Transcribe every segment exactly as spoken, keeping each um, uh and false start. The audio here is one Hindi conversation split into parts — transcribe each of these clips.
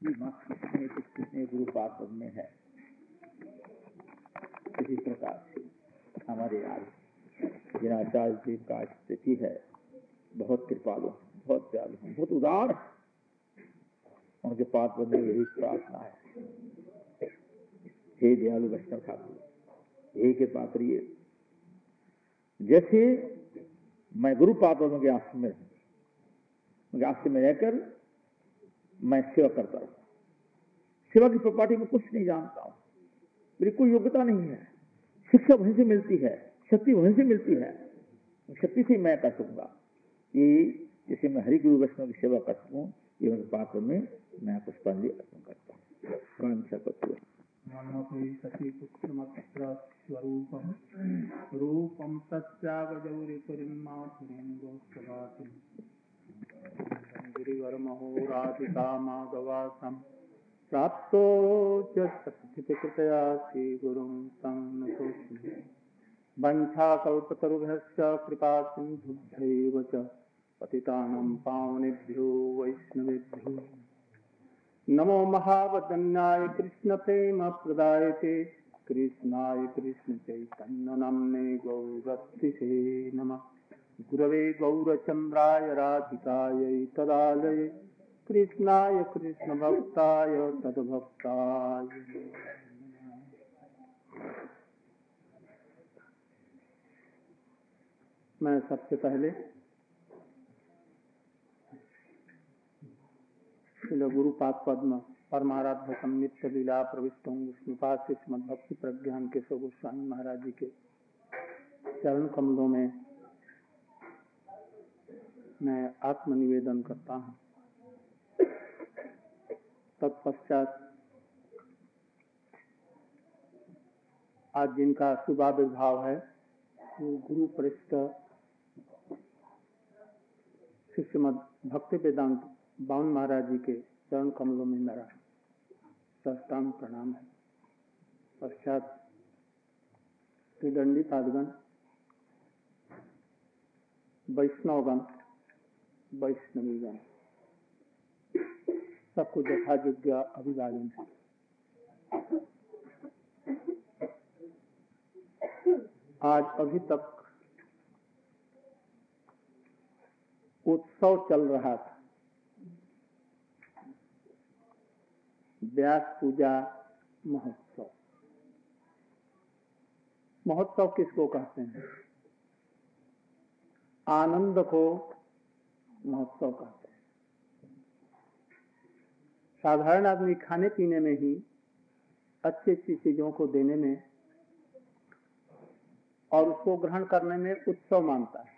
कितने कितने गुरु पार्षद में है। इसी प्रकार से हमारे आज जिनाचार्य जी का स्थिति है, बहुत कृपालु, बहुत दयालु, बहुत उदार। उनके पार्षद में यही प्रार्थना है, हे दयालु वैष्णव ठाकुर, हे के पात्रिये, जैसे मैं गुरु पार्षदों के आश्रम में उनके आश्रम में रहकर मैं सेवा करता हूँ। सेवा की प्रॉपर्टी में कुछ नहीं जानता हूँ, मेरी कोई योग्यता नहीं है। शिक्षा वहीं से मिलती है, शक्ति वहीं से मिलती है, शक्ति से मैं कर सकूंगा। ये जैसे मैं हरि गुरु वैष्णव की सेवा कर सकूँ, ये उनके पात्र में मैं पुष्पांजलि अर्पण करता हूँ। स्वरूपम रूपम सत्यागौरीपरिमाधुरीं गिरिवरमहोराधिका माधवासम प्राप्तो जत्कृतया श्रीगुरुं तं नतोऽस्मि। वंशाकल्पतरुभ्यश्च कृपा सिन्धुभ्यैव च पतितानां पावनेभ्यो वैष्णवेभ्यो नमो महावदन्याय कृष्ण प्रेम प्रदायते कृष्णाय कृष्ण चैतन्य नाम्ने गौरतिसे नमः। गुरवे गौरचन्द्राय राधिकायै तदालये कृष्णाय कृष्ण भक्ताय तद्भक्ताय। मैं सबसे पहले गुरुपाद पद्म परमाराध्यकम नित्य लीला प्रविष्टों विष्णुपाद श्रीमद् भक्ति प्रज्ञान केशव गोस्वामी महाराज जी के चरण कमलों में मैं आत्मनिवेदन करता हूँ। तत्पश्चात आज जिनका शुभाविर्भाव है, गुरु पृष्ठ श्रीमद् भक्ति वेदांत बावन महाराज जी के चरण कमलों में मेरा साष्टांग प्रणाम है। पश्चात त्रिदंडी पादगण, वैष्णवगण, वैष्णवीगण, सबको यथायोग्य अभिवादन है। आज अभी तक उत्सव चल रहा था, व्यास पूजा महोत्सव। महोत्सव किसको कहते हैं? आनंद को महोत्सव कहते हैं। साधारण आदमी खाने पीने में ही, अच्छी अच्छी चीजों को देने में और उसको ग्रहण करने में उत्सव मानता है,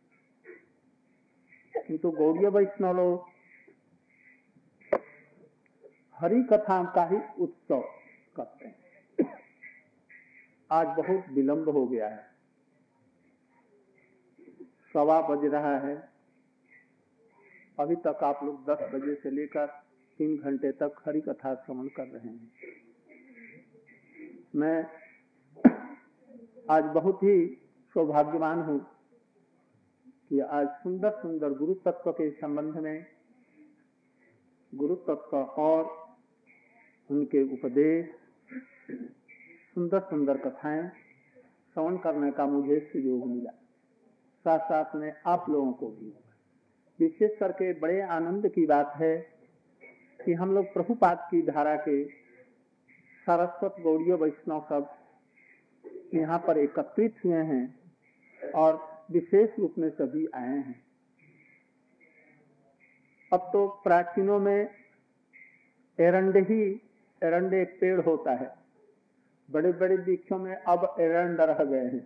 किंतु गौड़ीय वैष्णव लोग हरि कथा का ही उत्सव करते हैं। आज बहुत विलंब हो गया है, सवा बज रहा है, अभी तक आप लोग दस बजे से लेकर तीन घंटे तक हरि कथा श्रवण कर रहे हैं। मैं आज बहुत ही सौभाग्यवान हूँ कि आज सुंदर सुंदर गुरु तत्व के संबंध में, गुरु तत्व और उनके उपदेश, सुंदर सुंदर कथाएं श्रवण करने का मुझे सुयोग मिला। साथ साथ में आप लोगों को भी विशेष करके बड़े आनंद की बात है कि हम लोग प्रभुपाद की धारा के सारस्वत गौड़ीय वैष्णव सब यहाँ पर एकत्रित हुए हैं और विशेष रूप में सभी आए हैं। अब तो प्राचीनों में एरंडे ही एरंडे एक पेड़ होता है, बड़े बड़े वृक्षों में अब एरंड रह गए हैं।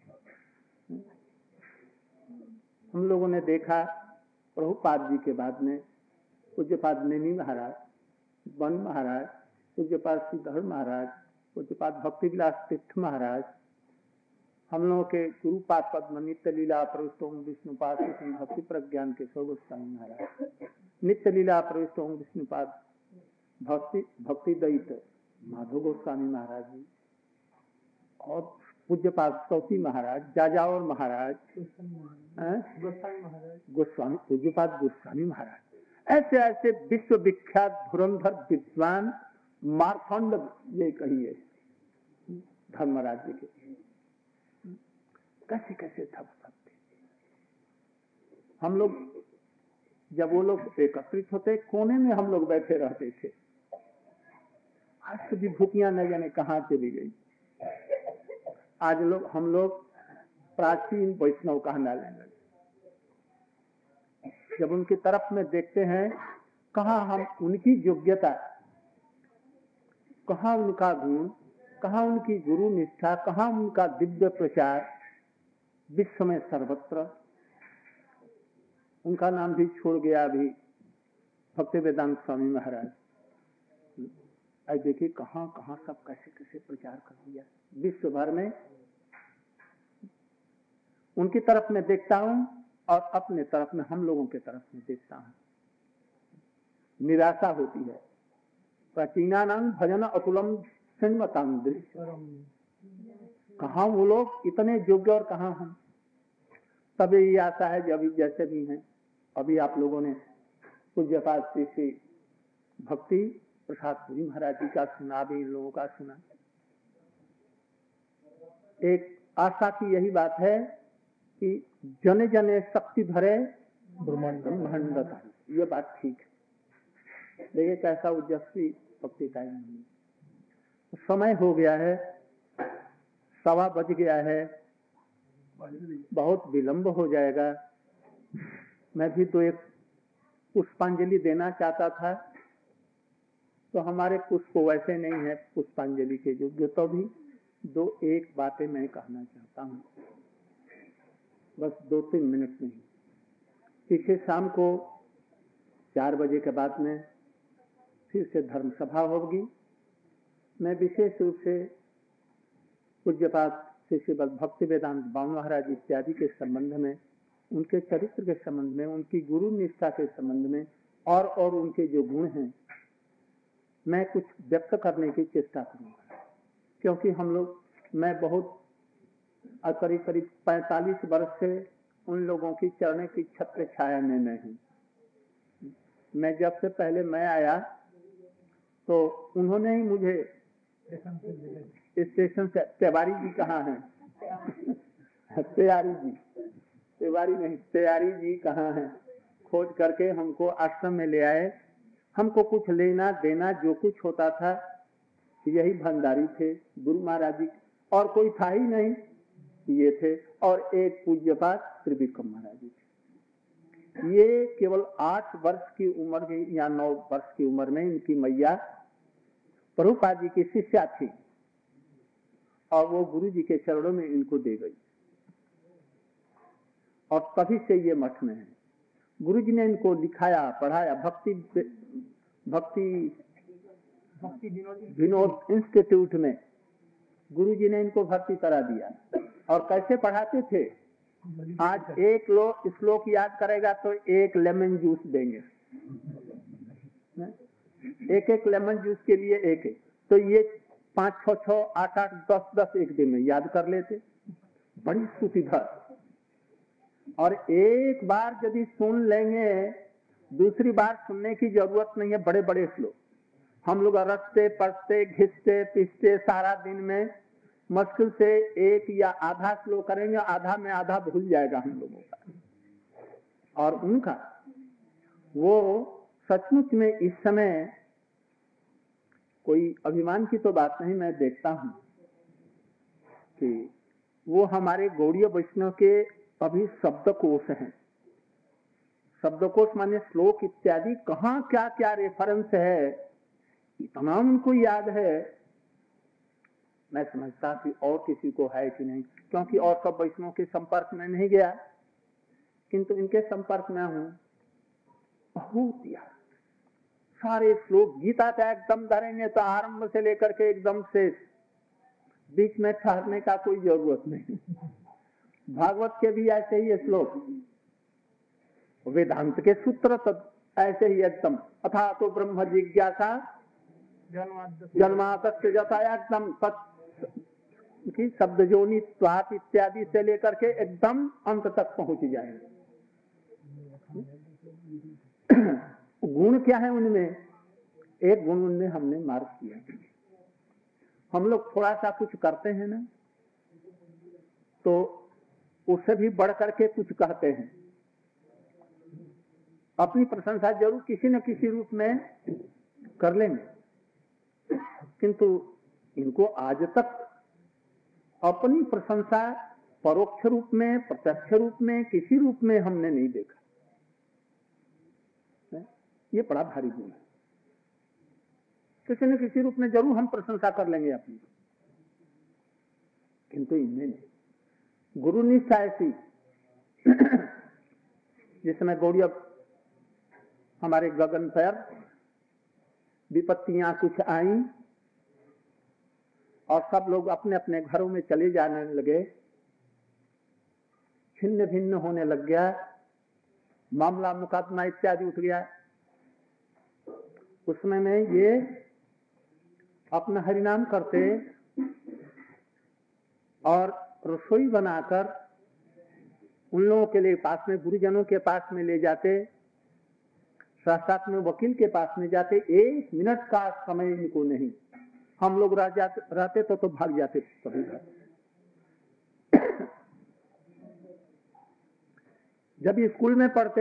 हम लोगों ने देखा प्रभुपाद जी के बाद में पूज्यपाद नेमी महाराज, वन महाराज, पूज्यपाद श्रीधर महाराज, पूज्यपाद भक्ति विलास तीर्थ महाराज, हम लोगों के गुरुपाद पद्म नित्य लीला प्रविष्टों विष्णुपाद भक्ति प्रज्ञान के केशव गोस्वामी महाराज, नित्य लीला प्रविष्टों विष्णुपाद भक्ति भक्ति दैत माधव गोस्वामी महाराज जी और पूज्यपाद सौती महाराज, जाजावर महाराज, गोस्वामी महाराज, गोस्वामी पूज्यपाद गोस्वामी महाराज, ऐसे ऐसे विश्व विख्यात धुरंधर विद्वान मार्तंड ये कहिए धर्मराज जी के कैसे कैसे थप सकते। हम लोग जब वो लोग एकत्रित होते कोने में हम लोग बैठे रहते थे। आज तो भी भूतियां न जाने कहां चली गई। आज लोग हम लोग प्राचीन वैष्णव कहना लगे। जब उनकी तरफ में देखते हैं कहाँ हम उनकी योग्यता, कहाँ उनका गुण, कहाँ उनकी गुरु निष्ठा, कहाँ उनका दिव्य प्रचार विश्व में सर्वत्र। उनका नाम भी छोड़ गया अभी भक्ति वेदांत स्वामी महाराज। आज देखिए कहाँ कहाँ सब कैसे कैसे प्रचार कर दिया विश्व भर में। उनकी तरफ में देखता हूं और अपने तरफ में हम लोगों के तरफ में देखता हूं, निराशा होती है। प्राचीनानां भजन अतुलम संमतां दृश्य। कहाँ वो लोग इतने योग्य और कहाँ हम। तब ये आशा है कि अभी जैसे भी हैं, अभी आप लोगों ने पूज्यपाद श्री श्री भक्ति प्रसाद पुरी महाराज जी का सुना, भी इन लोगों का सुना। एक आशा की यही बात है कि जने जने शक्ति भरे ब्रह्मांडता, ये बात ठीक है। देखिए कैसा उजस्वी भक्ति टाइम नहीं। समय हो गया है, सवा बज गया है, बहुत विलंब हो जाएगा। मैं भी तो एक पुष्पांजलि देना चाहता था, तो हमारे पुष्प वैसे नहीं है पुष्पांजलि के योग्य। तो भी दो एक बातें मैं कहना चाहता हूँ, बस दो तीन मिनट में ही। पीछे शाम को चार बजे के बाद में फिर से धर्म सभा होगी। मैं विशेष रूप से पूज्यपाद श्री श्री भक्ति वेदांत बाबू महाराज इत्यादि के संबंध में, उनके चरित्र के संबंध में, उनकी गुरु निष्ठा के संबंध में और और उनके जो गुण हैं, मैं कुछ व्यक्त करने की चेष्टा करूंगा। क्योंकि हम लोग, मैं बहुत करीब करीब पैंतालीस वर्ष से उन लोगों की चरण की छत्र छाया में मैं हूँ। मैं जब से पहले मैं आया तो उन्होंने ही मुझे स्टेशन से, तिवारी जी कहाँ हैं? तिवारी जी, तिवारी नहीं, तिवारी जी कहाँ हैं? खोज करके हमको आश्रम में ले आए। हमको कुछ लेना देना जो कुछ होता था यही भंडारी थे, गुरु महाराज जी, और कोई था ही नहीं, ये थे। और एक पूज्यपाद श्री विक्रम महाराज जी थे। ये केवल आठ वर्ष की उम्र में या नौ वर्ष की उम्र में इनकी मैया प्रभुपाद जी की शिष्या थी और वो गुरु जी के चरणों में इनको दे गई और तभी से ये मठ में है। गुरु जी ने इनको लिखाया, पढ़ाया। भक्ति भक्ति भक्ति विनोद इंस्टीट्यूट में गुरु जी ने इनको भर्ती करा दिया। और कैसे पढ़ाते थे? आज एक लोग श्लोक याद करेगा तो एक लेमन जूस देंगे, एक एक लेमन जूस के लिए एक एक। तो ये पांच छो छो आठ आठ दस दस एक दिन में याद कर लेते, बड़ी स्तुतिधर। और एक बार यदि सुन लेंगे, दूसरी बार सुनने की जरूरत नहीं है। बड़े बड़े श्लोक हम लोग रटते पढ़ते घिसते पिसते सारा दिन में मुश्किल से एक या आधा श्लोक करेंगे, आधा में आधा भूल जाएगा हम लोगों का। और उनका वो सचमुच में इस समय कोई अभिमान की तो बात नहीं, मैं देखता हूं कि वो हमारे गौड़ीय वैष्णव के अभी शब्दकोश हैं। शब्दकोश माने श्लोक इत्यादि, कहाँ क्या क्या रेफरेंस है, इतना उनको याद है। मैं समझता कि और किसी को है कि नहीं, क्योंकि और सब वैष्णव के संपर्क में नहीं गया, किंतु इनके संपर्क में हूं। बहुत याद, सारे श्लोक गीता का एकदम धरेंगे तो आरंभ से लेकर के एकदम शेष, बीच में ठहरने का कोई जरूरत नहीं। भागवत के भी ऐसे ही श्लोक, वेदांत के सूत्र तो ऐसे ही एकदम, अथा तो ब्रह्म जिज्ञासा जन्मादस्य जता, एकदम की शब्द जोनि स्वात इत्यादि से लेकर के एकदम अंत तक पहुंच जाएंगे। गुण क्या है उनमें? एक गुण उनमें हमने मार्क किया। हम लोग थोड़ा सा कुछ करते हैं ना तो उससे भी बढ़ करके कुछ कहते हैं। अपनी प्रशंसा जरूर किसी न किसी रूप में कर लेंगे, किंतु इनको आज तक अपनी प्रशंसा परोक्ष रूप में, प्रत्यक्ष रूप में, किसी रूप में हमने नहीं देखा। ये बड़ा भारी गुण है। किसी न किसी रूप में जरूर हम प्रशंसा कर लेंगे अपनी, किंतु इनमें नहीं। गुरु निष्ठा ऐसी जिस समय गौड़िया हमारे गगन पर विपत्तियां कुछ आई और सब लोग अपने अपने घरों में चले जाने लगे, छिन्न भिन्न होने लग गया, मामला मुकदमा इत्यादि उठ गया। उस समय में ये अपना हरिनाम करते और रसोई बनाकर उन लोगों के लिए पास में, गुरुजनों के पास में ले जाते, साथ साथ में वकील के पास में जाते। एक मिनट का समय इनको नहीं। हम लोग रह जाते रहते तो तो भाग जाते सभी घर। जब स्कूल में पढ़ते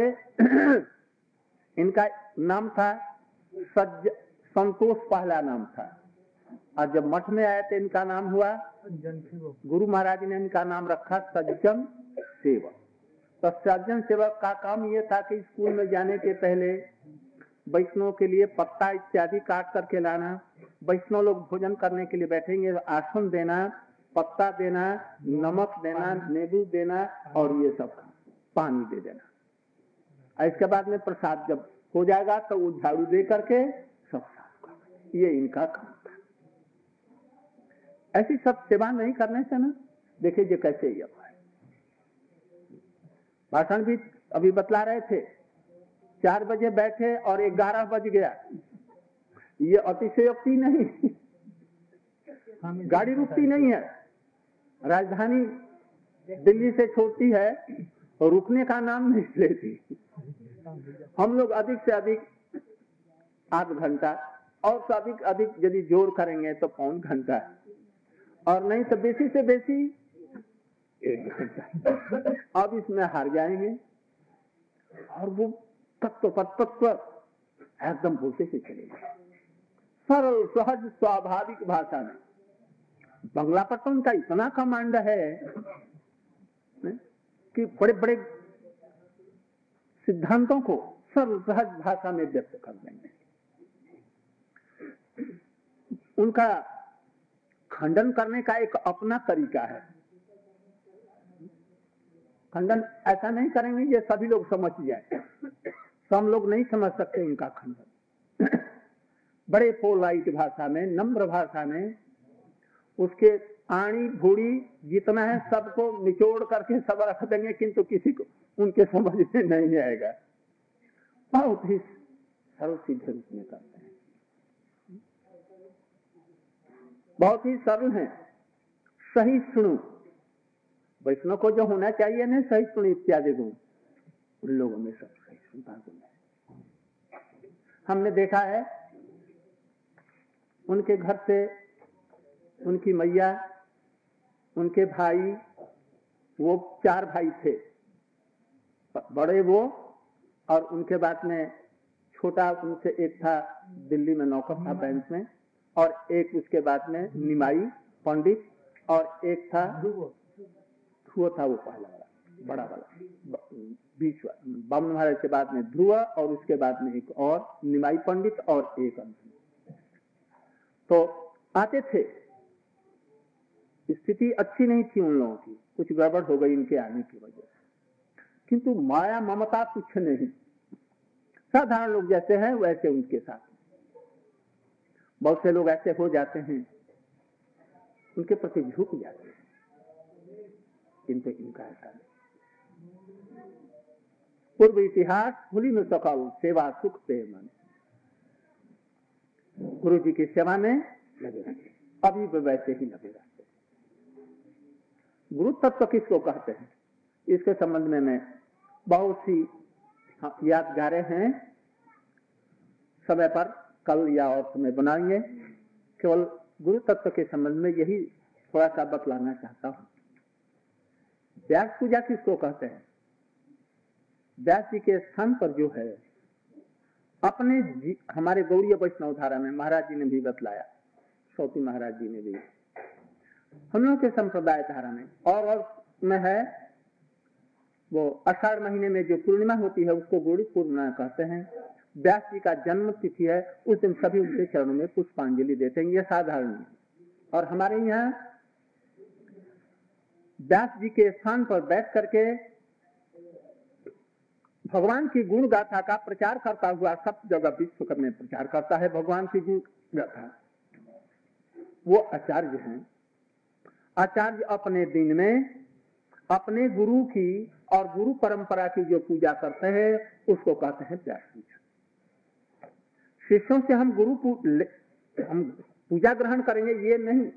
इनका नाम था सज्ज संतोष, पहला नाम था। और जब मठ में आए तो इनका नाम हुआ, गुरु महाराज ने इनका नाम रखा सज्जन सेवक। तो सज्जन सेवक का काम ये था कि स्कूल में जाने के पहले वैष्णव के लिए पत्ता इत्यादि काट करके लाना, वैष्णव लोग भोजन करने के लिए बैठेंगे, आसन देना, पत्ता देना, नमक देना, नींबू देना और ये सब पानी दे देना। इसके बाद में प्रसाद जब हो जाएगा तो वो झाड़ू दे करके सब साफ कर। ये इनका काम था। ऐसी सब सेवा नहीं करने से ना, देखिए ये कैसे ये है। भाषण भी अभी बतला रहे थे, चार बजे बैठे और ग्यारह बज गया। ये अतिशयोक्ति नहीं, गाड़ी रुकती नहीं है। राजधानी दिल्ली से छोटी है और रुकने का नाम नहीं लेती। हम लोग अधिक से अधिक आध घंटा और से अधिक अधिक यदि जोर करेंगे तो पौन घंटा, और नहीं तो बेसी से बेसी एक घंटा। अब इसमें हार जाएंगे और वो तत्व तत्व एकदम बोलते से चलेंगे, सरल सहज स्वाभाविक भाषा में। बंगला पर तो उनका इतना कमांड है कि बड़े बड़े सिद्धांतों को सरल सहज भाषा में व्यक्त कर देंगे। उनका खंडन करने का एक अपना तरीका है। खंडन ऐसा नहीं करेंगे ये सभी लोग समझ जाए, सब लोग नहीं समझ सकते इनका खंडन। बड़े पोलाइट भाषा में, नम्र भाषा में, उसके आणी भूड़ी जितना है सबको निचोड़ करके सब रख देंगे, किंतु किसी को उनके समझ में नहीं आएगा। बहुत ही सरल सीधे रूप में करते हैं, बहुत ही सरल है। सही सुनो, वैष्णव को जो होना चाहिए ना, सही सुनो इत्यादि गुण, उन लोगों में सब सही सुनता गुण है। हमने देखा है उनके घर से उनकी मैया, उनके भाई, वो चार भाई थे, बड़े वो और उनके बाद में छोटा उनसे एक था दिल्ली में नौकर था बैंक में, और एक उसके बाद में निमाई पंडित, और एक था ध्रुव था, वो पहला वाला बड़ा वाला बीच वाला। बामन महाराज के बाद में ध्रुव और उसके बाद में एक और निमाई पंडित और एक अंत। तो आते थे, स्थिति अच्छी नहीं थी उन लोगों की, कुछ गड़बड़ हो गई इनके आने की वजह से, किंतु माया ममता कुछ नहीं। साधारण लोग जैसे हैं वैसे उनके साथ। बहुत से लोग ऐसे हो जाते हैं, उनके प्रति झुक जाते हैं, किंतु इनका ऐसा नहीं। पूर्व इतिहास भूली न सकाऊ, सेवा सुख पे मन। गुरु जी की सेवा में लगे रहते, अभी भी वैसे ही लगे रहते। गुरु तत्व किसको कहते हैं, इसके संबंध में मैं बहुत सी यादगारें हैं। समय पर कल या और समय बनाएंगे। केवल गुरु तत्व के संबंध में यही थोड़ा सा बतलाना चाहता हूं। व्यास पूजा किसको कहते हैं? व्यास जी के स्थान पर जो है, अपने हमारे गौड़ीय वैष्णव धारा में महाराज जी ने भी बतलाया, सौती महाराज जी ने भी, हम लोग के संप्रदाय धारा में और और में है वो आषाढ़ महीने में जो पूर्णिमा होती है उसको गौड़ी पूर्णिमा कहते हैं। व्यास जी का जन्म तिथि है, उस दिन सभी उनके चरणों में पुष्पांजलि देते हैं, ये साधारण है। और हमारे यहाँ व्यास जी के स्थान पर बैठ करके भगवान की गुण गाथा का प्रचार करता हुआ सब जगह विश्व में प्रचार करता है भगवान की गुण गाथा, वो आचार्य हैं। आचार्य अपने दिन में अपने गुरु की और गुरु परंपरा की जो पूजा करते हैं उसको कहते हैं व्यास पूजा। शिष्यों से हम गुरु पू, हम पूजा ग्रहण करेंगे ये नहीं।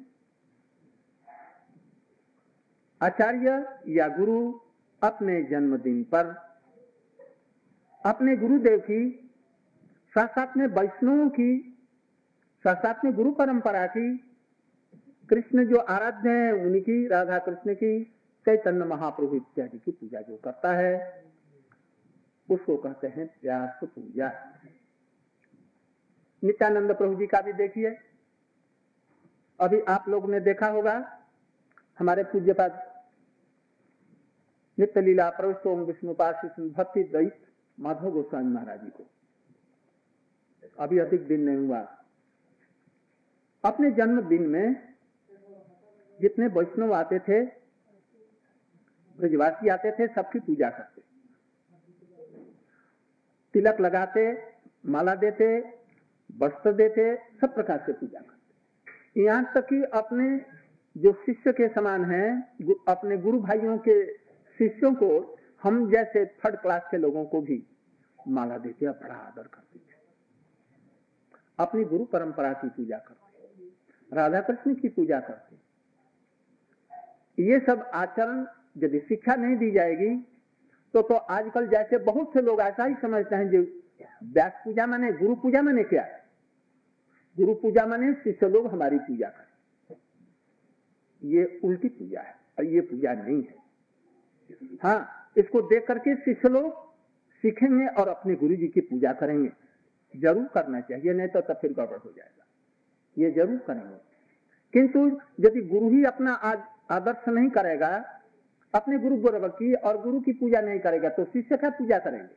आचार्य या गुरु अपने जन्मदिन पर अपने गुरुदेव की, साथ साथ में वैष्णवों की, साथ साथ में गुरु परंपरा की, कृष्ण जो आराध्य है उनकी, राधा कृष्ण की, चैतन्य महाप्रभु इत्यादि की पूजा जो करता है उसको कहते हैं व्यास पूजा। नित्यानंद प्रभु जी का भी देखिए, अभी आप लोगों ने देखा होगा हमारे पूज्यपाद नित्य लीला प्रविष्ट विष्णुपाद भक्ति दैत माधव गोस्वामी महाराज जी को अभी अधिक दिन नहीं हुआ, अपने जन्मदिन में जितने वैष्णव आते थे, ब्रजवासी आते थे, सबकी पूजा करते, तिलक लगाते, माला देते, वस्त्र देते, सब प्रकार से पूजा करते। यहाँ तक कि अपने जो शिष्य के समान हैं, अपने गुरु भाइयों के शिष्यों को हम जैसे थर्ड क्लास के लोगों को भी माला देते और बड़ा आदर करते थे। अपनी गुरु परंपरा की पूजा करते, राधा कृष्ण की पूजा करते। ये सब आचरण यदि शिक्षा नहीं दी जाएगी तो तो आजकल जैसे बहुत से लोग ऐसा ही समझते हैं जो व्यास पूजा माने गुरु पूजा माने क्या है? गुरु पूजा माने शिष्य लोग हमारी पूजा करें, ये उल्टी पूजा है और ये पूजा नहीं है। हाँ, इसको देख करके शिष्य लोग सीखेंगे और अपने गुरु जी की पूजा करेंगे, जरूर करना चाहिए, नहीं तो तब फिर गड़बड़ हो जाएगा, ये जरूर करेंगे। किंतु यदि गुरु ही अपना आज आदर्श नहीं करेगा अपने गुरु बराबर की और गुरु की पूजा नहीं करेगा तो शिष्य का पूजा करेंगे।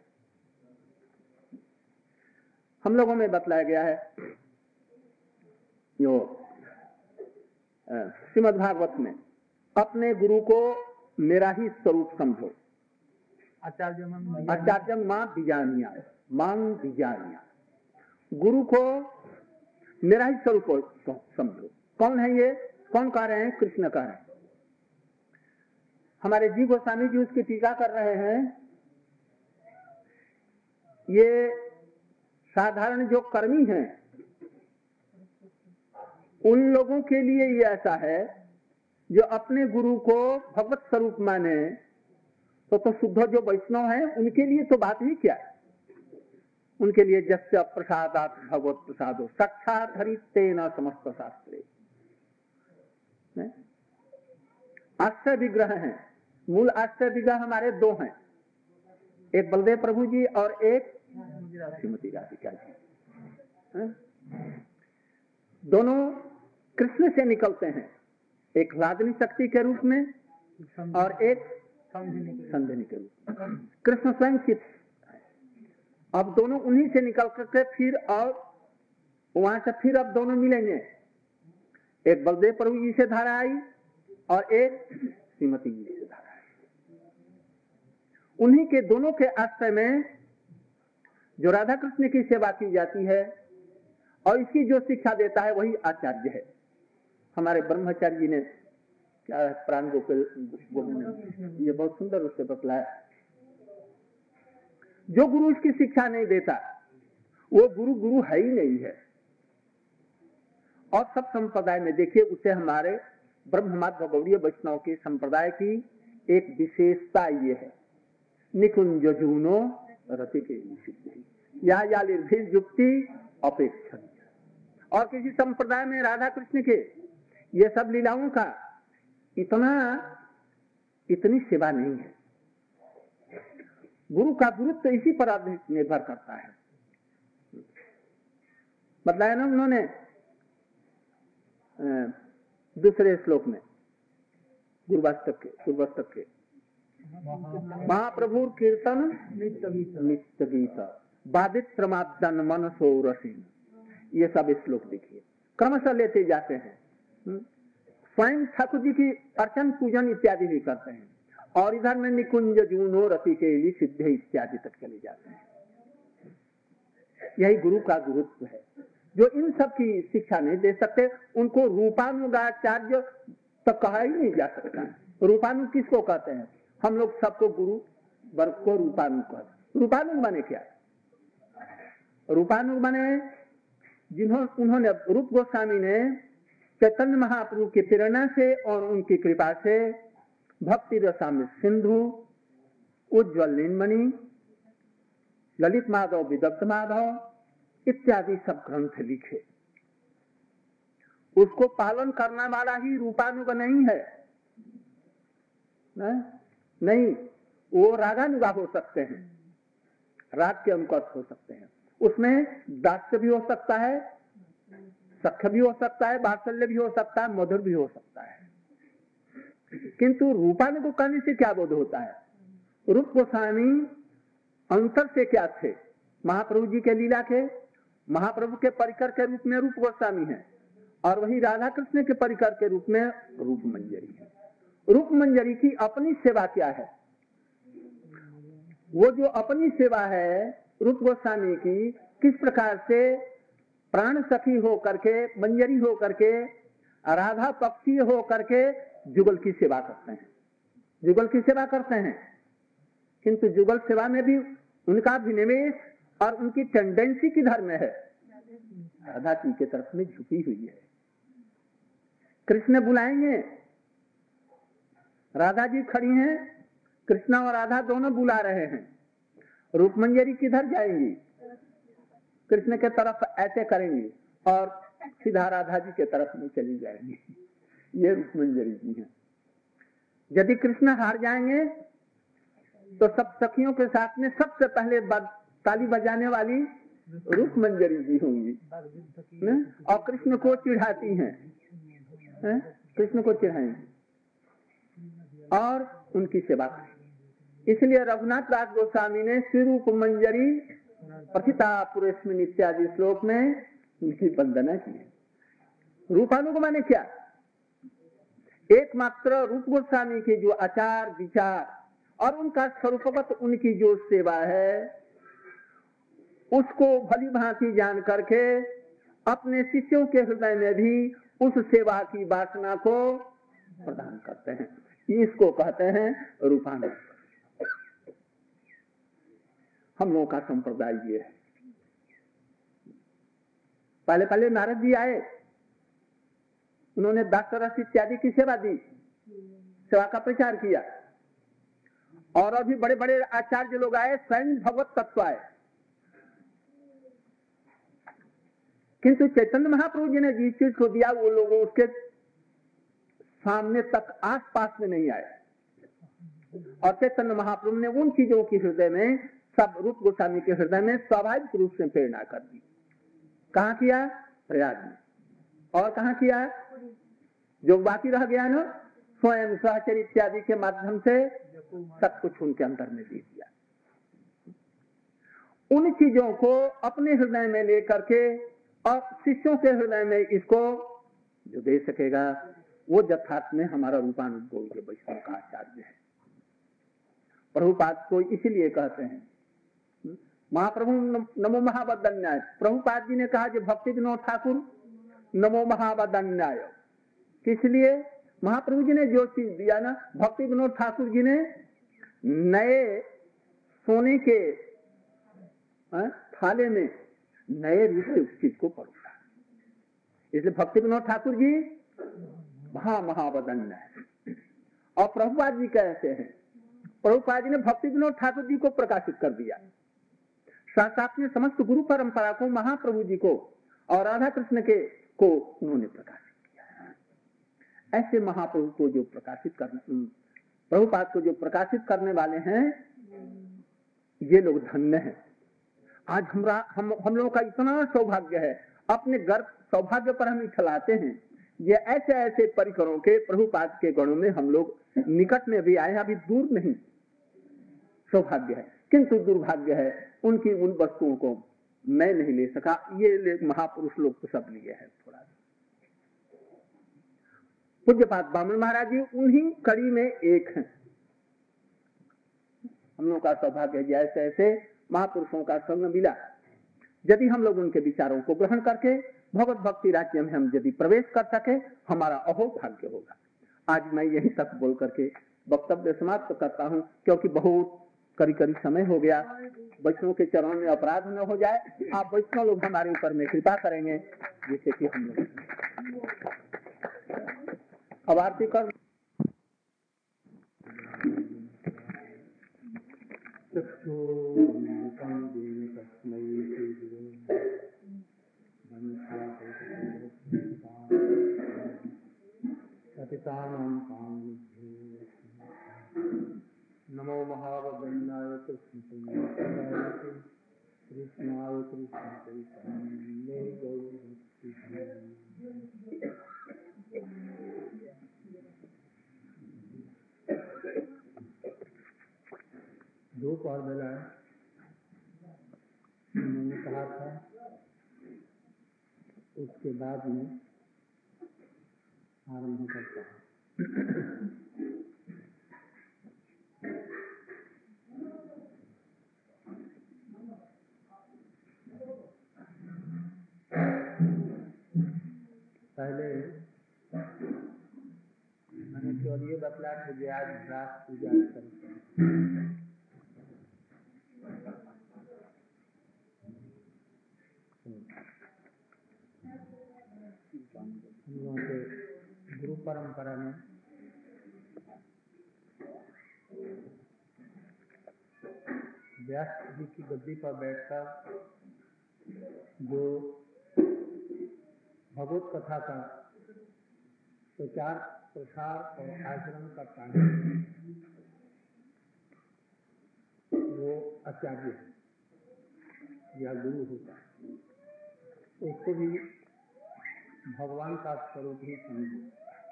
हम लोगों में बतलाया गया है जो श्रीमद् भागवत में, अपने गुरु को मेरा ही स्वरूप समझो, आचार्य मां बीजानिया, मांग बीजानिया, गुरु को मेरा ही स्वरूप समझो। कौन है ये? कौन कह रहे हैं? कृष्ण कह रहे हैं। हमारे जी गोस्वामी जी उसकी टीका कर रहे हैं। ये साधारण जो कर्मी हैं उन लोगों के लिए ये ऐसा है, जो अपने गुरु को भगवत स्वरूप माने तो तो शुद्ध जो वैष्णव है उनके लिए तो बात ही क्या है। उनके लिए जस्य प्रसादात भगवत प्रसादो साक्षात हरितेन समस्त शास्त्रे। आश्रय विग्रह हैं, मूल आश्रय विग्रह हमारे दो हैं, एक बलदेव प्रभु जी और एक श्रीमती राधिका जी। दोनों कृष्ण से निकलते हैं, एक रागिनी शक्ति के रूप में और एक संधिनी के रूप में। कृष्ण स्वयं चित, अब दोनों उन्हीं से निकल करके फिर और वहां से फिर अब दोनों मिलेंगे, एक बलदेव प्रभु जी से धारा आई और एक श्रीमती जी से धारा आई। उन्हीं के दोनों के आश्रय में जो राधा कृष्ण की सेवा की जाती है और इसकी जो शिक्षा देता है वही आचार्य है। हमारे ब्रह्मचार्य जी ने क्या प्राण गोपाल ये बहुत सुंदर उससे बतलाया। जो गुरु इसकी शिक्षा नहीं देता वो गुरु गुरु है ही नहीं है। और सब संप्रदाय में देखिए, उसे हमारे ब्रह्ममाध्व गौड़ीय वैष्णव के संप्रदाय की एक विशेषता ये है, निकुंज जूनो रति के या यालिर्भिर्जुक्ति अपेक्षणीय। और किसी संप्रदाय में राधा कृष्ण के ये सब लीलाओं का इतना इतनी सेवा नहीं है। गुरु का गुरुत्व इसी पर अधिक निर्भर करता है। बताया ना उन्होंने दूसरे श्लोक में गुरुवास्तव के गुरुवास्तव के महाप्रभु कीर्तन नित्य गीत बाधित प्रमादन मनसो रसीन, ये सब श्लोक देखिए क्रमशः लेते जाते हैं। स्वयं ठाकुर जी की अर्चन पूजन इत्यादि भी करते हैं और इधर में निकुंज जूनो रति के लिए सिद्ध इत्यादि तक चले जाते हैं। यही गुरु का गुरुत्व है। जो इन सब की शिक्षा नहीं दे सकते उनको रूपानुगाचार्य तक कहा ही नहीं जा सकता। रूपानु किसको कहते हैं? हम लोग सबको गुरु वर्ग को रूपानु कहते। रूपानु माने क्या? रूपानु माने जिन्होंने उन्होंने रूप गोस्वामी ने चैतन्य महाप्रभु की प्रेरणा से और उनकी कृपा से भक्ति रसामृत सिंधु, उज्ज्वल नीलमणि, ललित माधव, विदग्ध माधव इत्यादि सब ग्रंथ लिखे। उसको पालन करने वाला ही रूपानुग नहीं है, नहीं, नहीं वो रागानुगा हो सकते हैं, राग के अनुकर्ष हो सकते हैं। उसमें दास्य भी हो सकता है, सख्य भी हो सकता है, वात्सल्य भी हो सकता है, मधुर भी हो सकता है। किंतु रूपानुग करने से क्या बोध होता है? रूप गोस्वामी अंतर से क्या थे? महाप्रभु जी के लीला के महाप्रभु के परिकर के रूप में रूप गोस्वामी है और वही राधा कृष्ण के परिकर के रूप में रूप मंजरी है। रूप मंजरी की अपनी सेवा क्या है? वो जो अपनी सेवा है रूप गोस्वामी की, किस प्रकार से प्राण सखी हो करके, मंजरी हो करके, राधा पक्षी हो करके जुगल की सेवा करते हैं, जुगल की सेवा करते हैं। किंतु जुगल सेवा में भी उनका विनिवेश और उनकी टेंडेंसी किधर में है? राधा जी की तरफ में झुकी हुई है। कृष्ण बुलाएंगे, राधा जी खड़ी हैं, कृष्णा और राधा दोनों बुला रहे हैं। रूप मंजरी किधर जाएंगी? कृष्ण के तरफ ऐसे करेंगी और सीधा राधा जी के तरफ में चली जाएंगी। ये रूप मंजरी जी है। यदि कृष्ण हार जाएंगे तो सब सखियों के साथ में सबसे पहले ताली बजाने वाली रूप मंजरी जी होंगी और कृष्ण को चिढ़ाती हैं, है? कृष्ण को चिढ़ाएंगी और उनकी सेवा करेंगे। इसलिए रघुनाथ दास गोस्वामी ने श्री रूप मंजरी प्रथिता पुरेस्मिन इत्यादि श्लोक में उनकी वंदना की है। रूपानुग माने क्या? एकमात्र रूप गोस्वामी के जो आचार विचार और उनका स्वरूपगत उनकी जो सेवा है उसको भली भांति जान करके अपने शिष्यों के हृदय में भी उस सेवा की वासना को प्रदान करते हैं। इसको कहते हैं रूपानुग। हम लोगों का संप्रदाय ये है। पहले पहले नारद जी आए, उन्होंने दासरस इत्यादि की सेवा दी, सेवा का प्रचार किया और अभी बड़े बड़े आचार्य लोग आए, स्वयं भगवत तत्व आए। किंतु चैतन्य महाप्रभु जी ने जिस चीज को दिया वो लोग उसके सामने तक आस पास में नहीं आए और चैतन्य महाप्रभु ने उन चीजों की हृदय में सब रूप गोस्वामी के हृदय में स्वाभाविक रूप से प्रेरणा कर दी। कहाँ किया? प्रयाग में। और कहाँ किया? जो बाकी रह गया ना स्वयं सहचर इत्यादि के माध्यम से सब कुछ उनके अंदर में दे दिया। उन चीजों को अपने हृदय में लेकर के और शिष्यों के हृदय में इसको जो दे सकेगा वो यथार्थ में हमारा रूपानुग गौड़ीय वैष्णव का आचार्य है। प्रभुपाद को इसीलिए कहते हैं महाप्रभु नमो महावदन्याय। प्रभुपाद जी ने कहा कि भक्ति विनोद ठाकुर नमो महावदन्याय। किस लिए? महाप्रभु जी ने जो चीज दिया ना, भक्ति विनोद ठाकुर जी ने नए सोने के थाले में नए रूप से उस चीज को परोसा। इसलिए भक्ति विनोद ठाकुर जी महा महावदन्य है। और प्रभुपाद जी कहते हैं, प्रभुपाद जी ने भक्ति विनोद ठाकुर जी को प्रकाशित कर दिया। साक्षात में समस्त गुरु परंपरा को, महाप्रभु जी को और राधा कृष्ण के को उन्होंने प्रकाशित किया। ऐसे महाप्रभु को जो प्रकाशित करने, प्रभुपाद को जो प्रकाशित करने वाले हैं, ये लोग धन्य हैं। आज हमरा हम हम लोगों का इतना सौभाग्य है, अपने गर्व सौभाग्य पर हम इठलाते हैं। ये ऐसे ऐसे परिकरों के, प्रभुपाद के गणों में हम लोग निकट में भी आए, अभी दूर नहीं। सौभाग्य है, किंतु दुर्भाग्य है उनकी उन वस्तुओं को मैं नहीं ले सका। ये महापुरुष लोग तो सब लिए हैं। थोड़ा पूज्यपाद बामन महाराज जी उन्हीं कड़ी में एक हैं। हम लोगों का सौभाग्य है, ऐसे ऐसे महापुरुषों का संग मिला। यदि हम लोग उनके विचारों को ग्रहण करके भगवत भक्ति राज्य में हम यदि प्रवेश कर सके, हमारा अहो भाग्य होगा। आज मैं यहीं तक बोल करके वक्तव्य समाप्त करता हूँ, क्योंकि बहुत करीब करीब समय हो गया। वैष्णव के चरणों में अपराध न हो जाए। आप वैष्णव लोग हमारे ऊपर में कृपा करेंगे, जिससे कि हम लोग अब आरती कर नमो महावदन्नाय कृष्ण कृष्णाय कृष्ण चैतन्य दो और बेला मैंने कहा था, उसके बाद में आरंभ करता हूँ। पहले मैंने केवल ये बतलाया कि आज रात पूजा करते हैं। हम लोगों के गुरु परंपरा में व्यास जी की गद्दी पर बैठकर जो भगवत कथा का प्रचार प्रसार और आचरण करता है, वो आचार्य या गुरु होता है। उसको भी भगवान का स्वरूप ही समझो।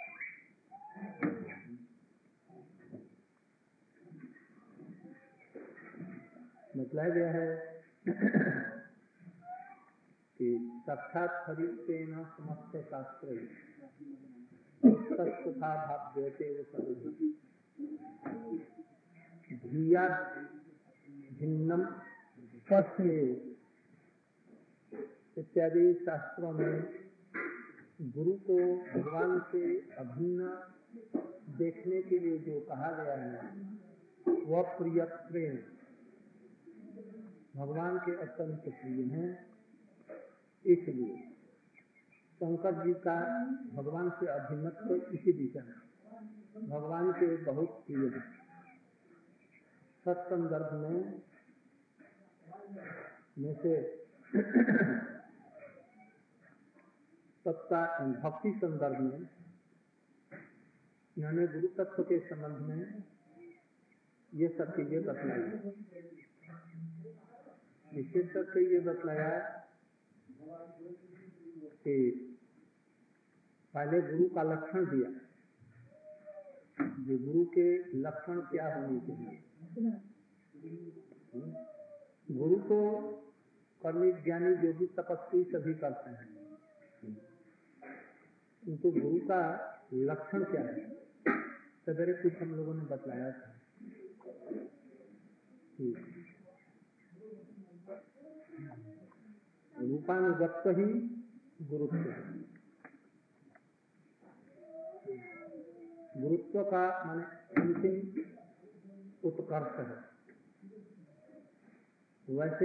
बतलाया गया है कि साक्षात हरितेन समस्त शास्त्र तथा भाव देते वो सब धिया भिन्नम पश्ये इत्यादि शास्त्रों में गुरु को भगवान से अभिन्न देखने के लिए जो कहा गया है, वह प्रिय प्रेम भगवान के अत्यंत प्रिय हैं। इसलिए शंकर जी का भगवान से अभिन्नत्व इसी दिशा में भगवान के बहुत प्रिय है। सत्संदर्भ में में से सत्ता भक्ति संदर्भ में यानी गुरु तत्व के संबंध में ये सब चीजें बतलाई। विशेष करके ये बतलाया कि पहले गुरु का लक्षण दिया, जो गुरु के लक्षण क्या होने चाहिए। गुरु को कर्मी ज्ञानी योगी तपस्वी सभी करते हैं, किंतु गुरु का लक्षण क्या है, सवेरे कुछ हम लोगों ने बतलाया था। रूपानुगत ही गुरुत्व है। गुरुत्व का माने अंतिम उत्कर्ष है। वैसे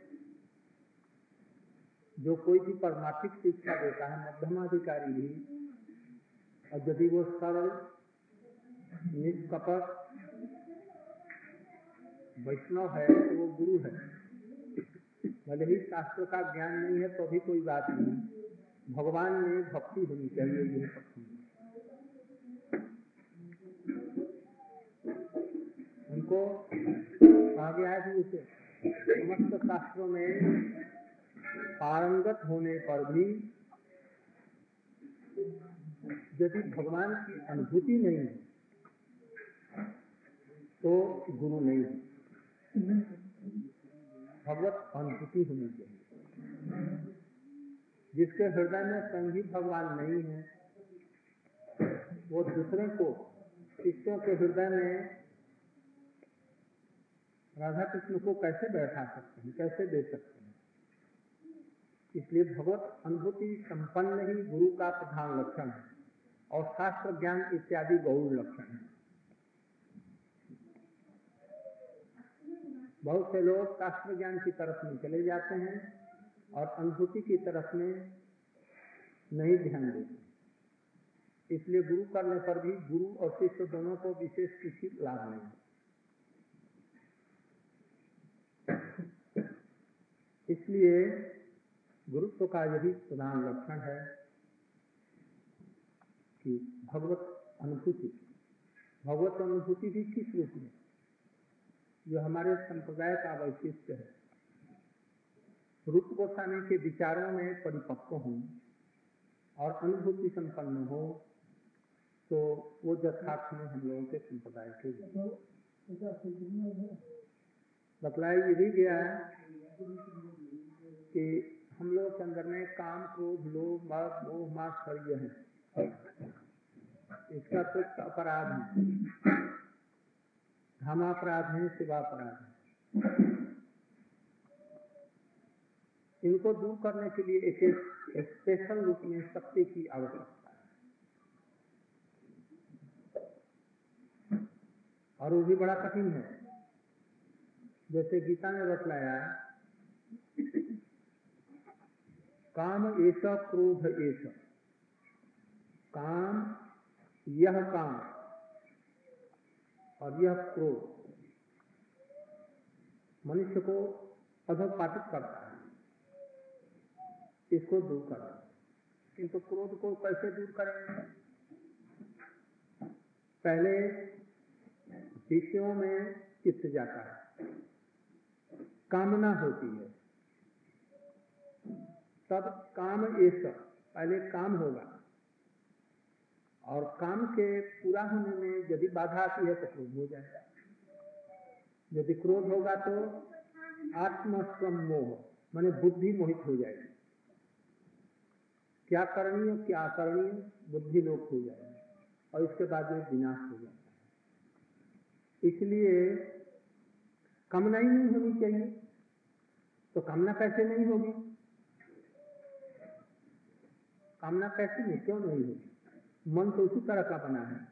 जो कोई भी परमार्थिक शिक्षा देता है, मध्यमाधिकारी भी, और यदि वो सरल निष्कपट वैष्णव है तो वो गुरु है। भले ही शास्त्र का ज्ञान नहीं है तो भी कोई बात नहीं, भगवान में भक्ति होनी चाहिए। यही पक्ष उनको कहा गया है कि उसे समस्त शास्त्रों में पारंगत होने पर भी यदि भगवान की अनुभूति नहीं है तो गुरु नहीं है। भगवत अनुभूति होनी चाहिए। जिसके हृदय में संगीत भगवान नहीं है, वो दूसरे को, शिष्यों के हृदय में राधा कृष्ण को कैसे बैठा सकते हैं, कैसे दे सकते हैं। इसलिए भगवत अनुभूति संपन्न ही गुरु का प्रधान लक्षण है और शास्त्र ज्ञान इत्यादि गौण लक्षण है। बहुत से लोग शास्त्र ज्ञान की तरफ में चले जाते हैं और अनुभूति की तरफ में नहीं ध्यान देते। इसलिए गुरु करने पर भी गुरु और शिष्य दोनों को विशेष किसी लाभ नहीं। इसलिए गुरुत्व का यही प्रधान लक्षण है कि भगवत अनुभूति। भगवत अनुभूति भी किस रूप में, जो हमारे संप्रदाय का वैशिष्ट्य है। रूप गोस्वामी के विचारों में परिपक्व हो और अनुभूति संपन्न हो तो वो यथार्थ में हम लोगों के संप्रदाय के बतलाया ये भी गया है कि हम लोग के अंदर में काम, क्रोध, लोभ, मद, मोह, मात्सर्य है। इसका तो अपराध है, धर्मापराध है, शिवापराध है। इनको दूर करने के लिए एक एक स्पेशल रूप में शक्ति की आवश्यकता है और वो भी बड़ा कठिन है। जैसे गीता में बतलाया, काम ऐसा, क्रोध ऐसा। काम, यह काम और यह क्रोध मनुष्य को अधोपातित करता है। इसको दूर करना, किंतु क्रोध को कैसे दूर करेंगे? पहले विषयों में चित्त जाता है, कामना होती है, तब काम ऐसा, पहले काम होगा और काम के पूरा होने में यदि बाधा आती है तो क्रोध हो जाएगा। यदि क्रोध होगा तो आत्मसम्मोह, माने बुद्धि मोहित हो जाएगी। क्या करणीय क्या अकरणीय बुद्धि लोप हो जाएगी और इसके बाद में विनाश हो जाता है। इसलिए कामना ही नहीं होनी चाहिए। तो कामना कैसे नहीं होगी? कामना कैसे नहीं, क्यों नहीं होगी? मन तो उसी तरह का बना है,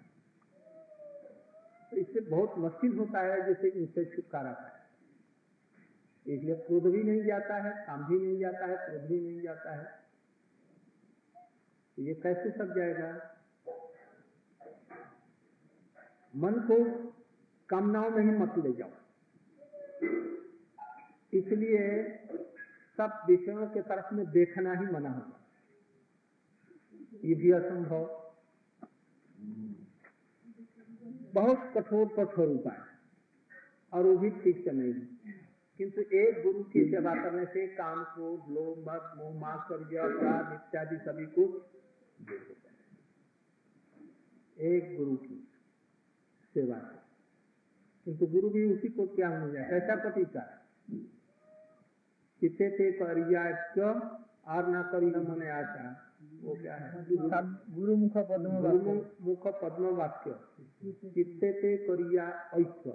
तो इससे बहुत मुश्किल होता है जैसे इनसे छुटकारा पाए। इसलिए क्रोध भी नहीं जाता है, काम भी नहीं जाता है, क्रोध भी नहीं जाता है। ये कैसे सब जाएगा? मन को कामनाओं में ही मत ले जाओ। इसलिए सब विषयों के तरफ में देखना ही मना होगा। ये भी असंभव, बहुत कठोर कठोर उपाय और वो भी ठीक से नहीं। किंतु एक गुरु की सेवा करने से काम, क्रोध, लोभ, मद, मोह, मात्सर्य, अपराध इत्यादि सभी कुछ दूर हो जाए। एक गुरु की सेवा से, किंतु गुरु भी उसी को क्या हो जाए, कैसा पटीका चित्ते ते करिया और ना करी मने आशा। वो क्या है? गुरु मुख पद्म मुख पद्म वाक्य चित्ते ते करिया ऐक्य।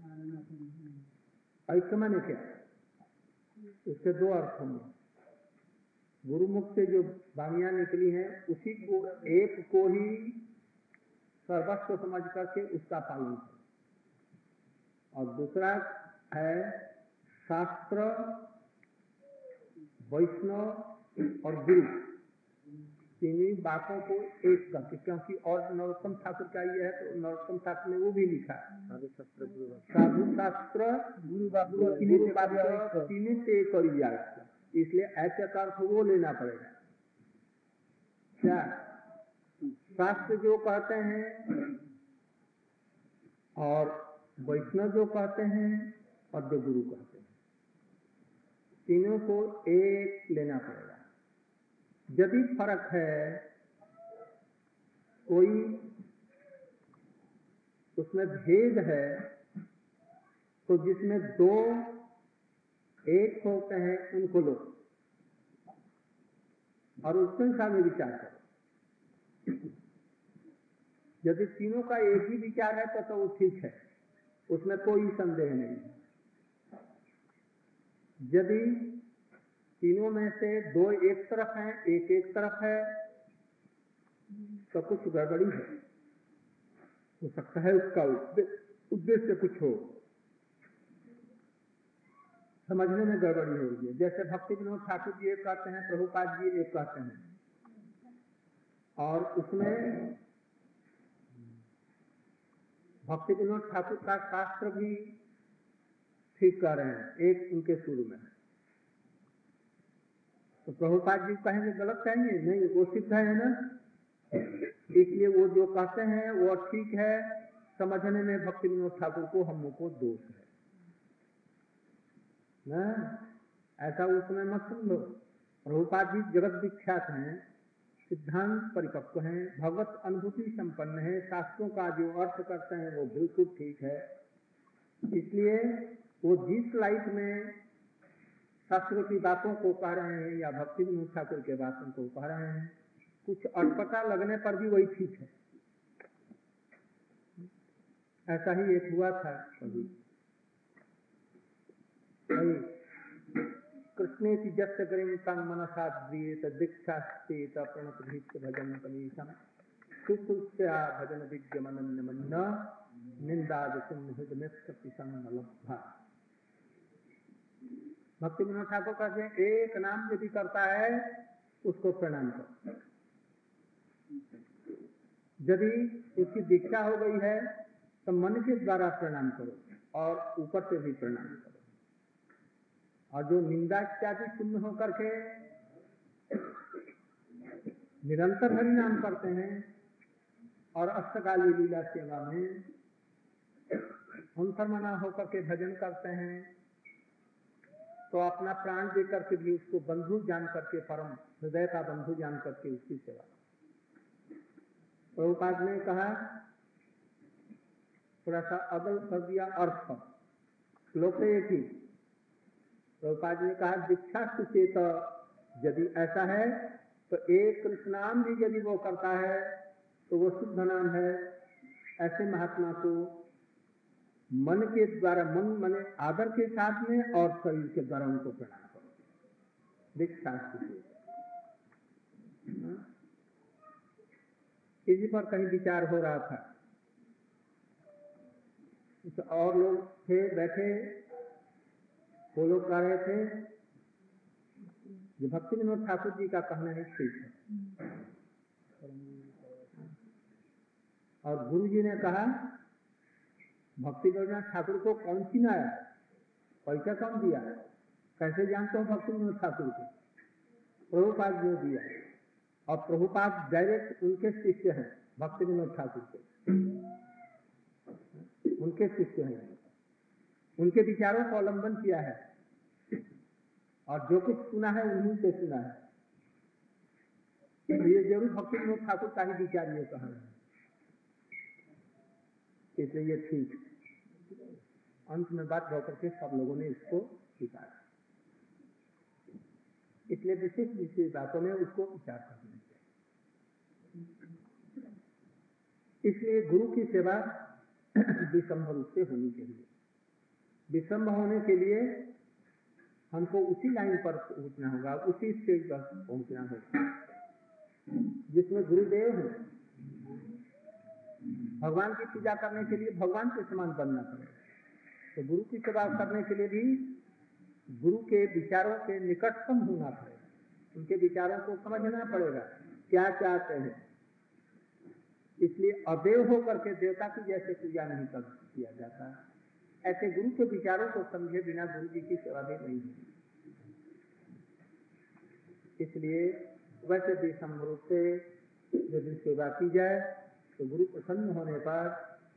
ऐक्य माने क्या? इसके दो अर्थ होंगे। गुरुमुख से जो वाणियां निकली हैं उसी को, एक को ही सर्वस्व समझ करके उसका पालन करें, और दूसरा है शास्त्र, वैष्णव और गुरु, तीनों बातों को एक करके, क्योंकि और नरोत्तम ठाकुर का ये है तो नरोत्तम ठाकुर ने वो भी लिखा साधु शास्त्र साधु शास्त्र गुरु वाक्य तीनों से एक कर दिया, इसलिए ऐसे अर्थ वो लेना पड़ेगा। क्या शास्त्र जो कहते हैं और वैष्णव जो कहते हैं और जो गुरु कहते हैं, तीनों को एक लेना पड़ेगा। यदि फर्क है कोई, उसमें भेद है, तो जिसमें दो एक होते हैं उनको लो और उसके सामने विचार करो। यदि तीनों का एक ही विचार है तो तो वो ठीक है, उसमें कोई संदेह नहीं है। यदि तीनों में से दो एक तरफ हैं, एक एक तरफ है, तो कुछ गड़बड़ी है, हो सकता है उसका उद्देश्य कुछ हो, समझने में गड़बड़ी हो रही है। जैसे भक्ति विनोद ठाकुर जी एक कहते हैं, प्रभुपाद जी एक कहते हैं, और उसमें भक्ति विनोद ठाकुर का शास्त्र भी ठीक कह रहे हैं, एक उनके शुरू में, तो प्रभुपाद जी कहेंगे गलत कहेंगे? नहीं, वो सिद्ध है ना, इसलिए वो जो कहते हैं वो ठीक है। समझने में भक्ति विनोद ठाकुर को हम लोग को दोष है ना, ऐसा उसमें मत समझो। प्रभुपाद जी जगत विख्यात हैं, सिद्धांत परिपक्व हैं, भगवत अनुभूति संपन्न है, शास्त्रों का जो अर्थ करते हैं वो बिल्कुल ठीक है। इसलिए वो जिस लाइट में शास्त्रों की बातों को कह रहे हैं या भक्ति विनोद ठाकुर के बातों को कह रहे हैं, कुछ अटपटा लगने पर भी वही ठीक है। ऐसा ही एक हुआ था कभी, कृष्णे की जस्ट करें तंग मनसा द्रियेत दीक्षास्ते प्रणत भीष्ट भजन कनीशम सुसुत्या भजन विद्यमनन्य मन्ना निंदा हृद में प्रतिसंग लब्धा। भक्ति विनोद ठाकुर कहते हैं एक नाम यदि करता है उसको प्रणाम करो, यदि उसकी दीक्षा हो गई है तो मन के द्वारा प्रणाम करो और ऊपर से भी प्रणाम करो। और जो निंदा इत्यादि शून्य होकर के निरंतर हरि नाम करते हैं और अष्टकाली लीला सेवा में अंतर्मना होकर के भजन करते हैं, तो अपना प्राण दे करके भी उसको बंधु जान करके, परम हृदय का बंधु जान करके उसकी सेवा। प्रभुपाद ने कहा, थोड़ा सा अदल कर दिया अर्थ, श्लोक एक ही। प्रभुपाद ने कहा दीक्षा चेत, यदि ऐसा है तो एक कृष्ण नाम भी यदि वो करता है तो वो शुद्ध नाम है। ऐसे महात्मा को मन के द्वारा, मन मने आदर के साथ में और शरीर के द्वारा उनको प्रणाम करो, दीक्षा चेत। इसी पर कहीं विचार हो रहा था, और लोग थे बैठे, वो लोग कह रहे थे जो भक्ति विनोद ठाकुर जी का कहना है ठीक है, और गुरु जी ने कहा भक्ति विनोद ठाकुर को कौन चिन्हाया, पैसा कौन दिया, कैसे जानते हो भक्ति विनोद ठाकुर को? प्रभुपाद ने दिया, और प्रभुपाद डायरेक्ट उनके शिष्य हैं, भक्ति विनोद ठाकुर के उनके शिष्य हैं, उनके विचारों को अवलंबन किया है और जो कुछ सुना है उन्हीं से सुना है। ये जरूर भक्ति विनोद ठाकुर का ही विचार ये कहा है, इसलिए ये ठीक अंत में बात होकर के सब लोगों ने इसको स्वीकारा। इसलिए विशेष विशेष बातों में उसको विचार करना चाहिए। इसलिए गुरु की सेवा विषम रूप से होनी चाहिए। विषम होने के लिए हमको उसी लाइन पर पहुंचना होगा, उसी स्टेज पर पहुंचना होगा जिसमें गुरुदेव हैं। भगवान की पूजा करने के लिए भगवान के समान बनना पड़ेगा, तो गुरु की सेवा करने के लिए भी गुरु के विचारों के निकटतम होना पड़ेगा, उनके विचारों को समझना पड़ेगा, क्या चाहते हैं, इसलिए अदेव होकर के देवता की जैसे पूजा नहीं कर किया जाता। ऐसे गुरु के विचारों को समझे बिना गुरु जी की सेवा भी नहीं है। इसलिए वैसे भी समरूप से यदि सेवा की जाए तो गुरु प्रसन्न होने पर,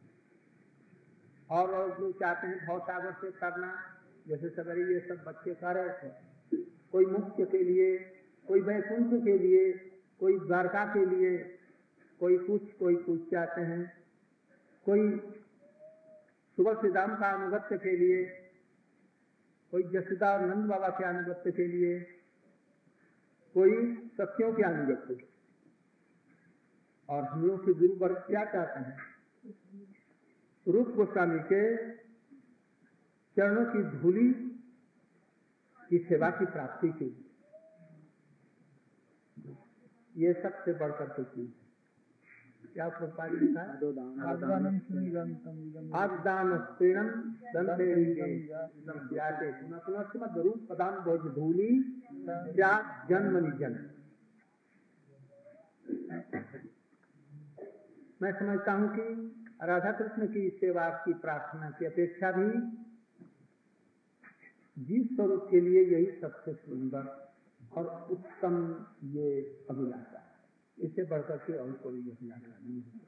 और लोग चाहते हैं भव सागर से करना, जैसे सवेरे ये सब बच्चे कर रहे थे, कोई मुक्ति के लिए, कोई वैकुंठ के लिए, कोई द्वारका के लिए, कोई कुछ कोई कुछ चाहते हैं, कोई सुबह दाम का अनुगत्य के लिए, कोई जसोदा और नंद बाबा के अनुगत्य के लिए, कोई सखियों के अनुगत्य के। और हम लोग के गुरु वर्ग क्या चाहते हैं, रूप गोस्वामी के चरणों की धूली की सेवा की प्राप्ति की। ये सबसे बढ़कर के चीज क्या प्रभुपाद जी लिखा है, आदान स्त्रीणम दंते रूप पदाम भोज धूली क्या जन्मनि जन्म। मैं समझता हूँ कि राधा कृष्ण की सेवा की प्रार्थना की अपेक्षा भी जीव स्वरूप के लिए यही सबसे सुंदर और उत्तम ये अभिलाषा है। इससे बढ़कर के और कोई अभिलाषा नहीं है।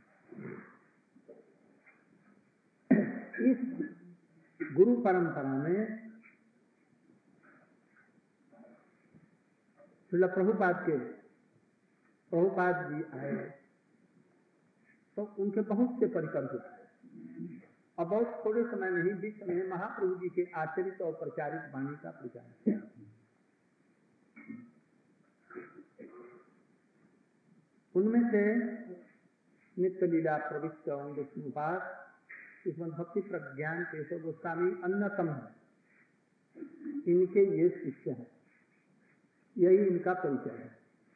इस गुरु परंपरा में श्रील प्रभुपाद के प्रभुपाद जी आए तो उनके बहुत से परिकर हुए, और बहुत थोड़े समय में ही बीच में महाप्रभु जी के आचरित और प्रचारित वाणी का प्रचार किया। उनमें से नित्य लीला प्रविष्ट विष्णुपाद इसमें भक्ति प्रज्ञान केशव गोस्वामी अन्यतम है। इनके ये शिष्य हैं, यही इनका परिचय है।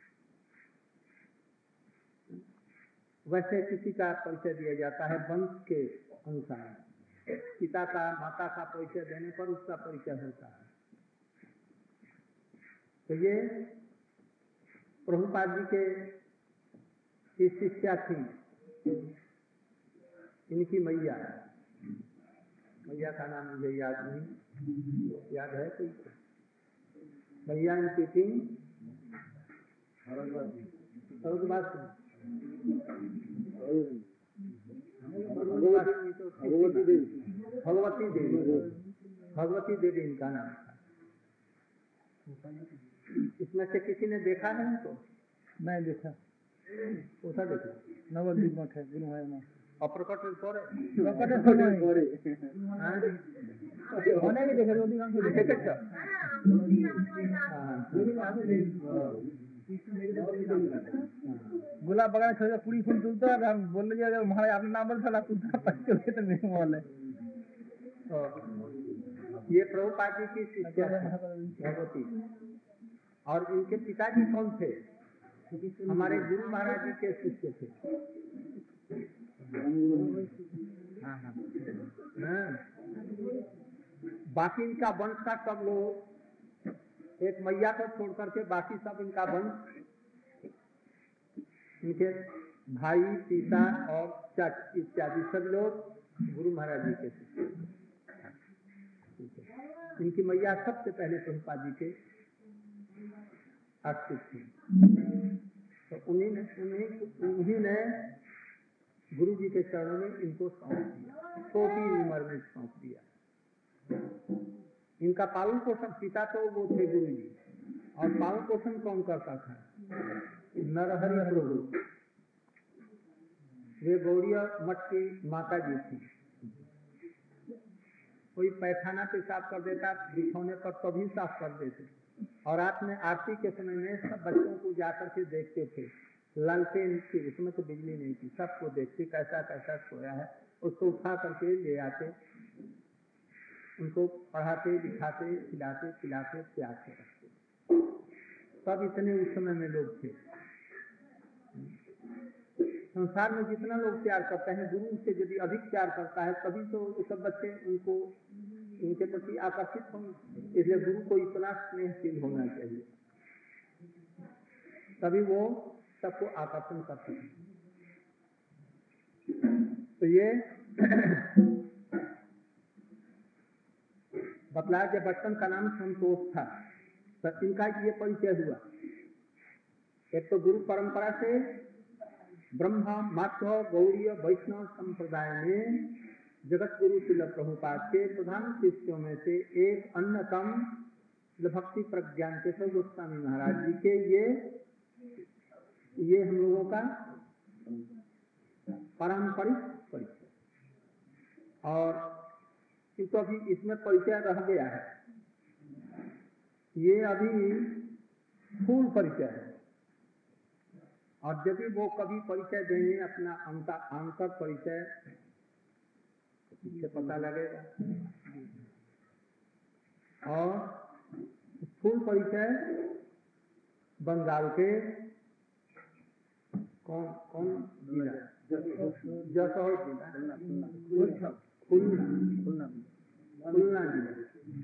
वैसे किसी का परिचय दिया जाता है वंश के अनुसार, पिता का माता का परिचय देने पर उसका परिचय होता है। तो ये प्रभुपाद जी के शिष्या थी, इनकी मैया, मैया का नाम मुझे याद नहीं, याद है कोई? मैया इनकी थी भगवती देवी, भगवती देवी, भगवती देवी इनका नाम था। इसमें से किसी ने देखा है इनको? मैं देखा, कोसा देखा, नवद्वीप मठ है, गुरु है ना, अप्रकट पर प्रकट पर होने भी देखा, दो दिन से देखे थे। गुलाब बगान छोड़ पूरी फूल तुलता है, हम बोल रहे हैं महाराज आपने नाम बोला तुलता पत्ते हुए तो नहीं बोले। ये प्रभुपाद जी की शिष्या भगवती, और इनके पिताजी कौन थे? हमारे गुरु महाराज जी के शिष्य थे। हाँ हाँ हाँ। बाकी इनका वंश का सब लोग, एक मैया को छोड़ करके बाकी सब इनका वंश, इनके भाई, पिता और चाची इत्यादि सब लोग गुरु महाराज जी के शिष्य। इनकी मैया सबसे पहले प्रभुपाद जी के आश्रित थी। तो उन्हीं ने उन्हीं उन्हीं ने गुरु जी के चरणों में इनको सौंप दिया, छोटी उम्र में सौंप दिया। इनका पालन पोषण, पिता तो वो थे गुरु जी, और पालन पोषण कौन करता था? नरहरि प्रभु, वे गौड़िया मठ की माता जी थी। कोई पैखाना पेशाब कर देता बिछौने पर तभी साफ कर देते, और रात में आरती के समय में सब बच्चों को जाकर के देखते थे। लालटेन थी, उसमें तो बिजली नहीं थी, सबको देखते कैसा कैसा सोया है, उसको उठा करके ले आते, उनको पढ़ाते लिखाते खिलाते पिलाते प्यार से रखते। सब इतने उस समय में लोग थे। संसार में जितना लोग प्यार करते हैं, गुरु से यदि अधिक प्यार करता है तभी तो सब बच्चे उनको इनके प्रति आकर्षित होंगे। इसलिए गुरु को इतना स्नेहशील होना चाहिए। तभी वो सबको आकर्षण करते हैं। तो ये बतलाया कि बचपन का नाम संतोष था, तो इनका ये परिचय हुआ। एक तो गुरु परंपरा से ब्रह्मा, माधव, गौड़ीय, वैष्णव संप्रदाय में जगत गुरु श्रील प्रभुपाद के प्रधान शिष्यों में से एक अन्यतम भक्ति प्रज्ञान केशव गोस्वामी महाराज जी के ये ये हम लोगों का पारंपरिक परिचय। और किंतु अभी इसमें परिचय रह गया है, ये अभी फूल परिचय है। और यदि वो कभी परिचय देंगे अपना आंतर परिचय, पीछे पता लगेगा। और फूल परिचय बंगाल के कौन कौन जिला, जसोर जिला, खुलना खुलना जिला,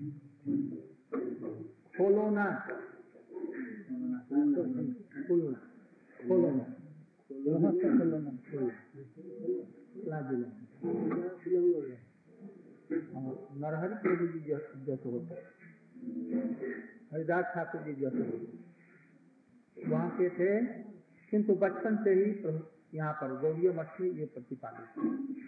खोलोना खुलना खोलोना खुलना जिला। नरहरि प्रभु जी जैसे होते, हरिदास ठाकुर जी जैसे होते वहाँ के थे, किंतु बचपन से ही यहाँ पर गौड़ीय मठ में ये प्रतिपादित।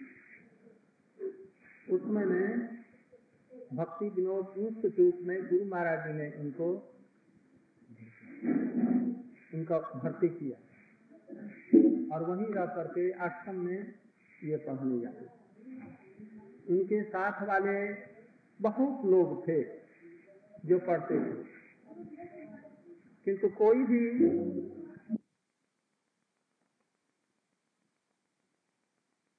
उसमें ने भक्ति विनोद इंस्टीट्यूट में गुरु महाराज जी ने इनको इनका भर्ती किया और वहीं रह करके आश्रम में ये पढ़ने जाते। उनके साथ वाले बहुत लोग थे जो पढ़ते थे, किंतु कोई भी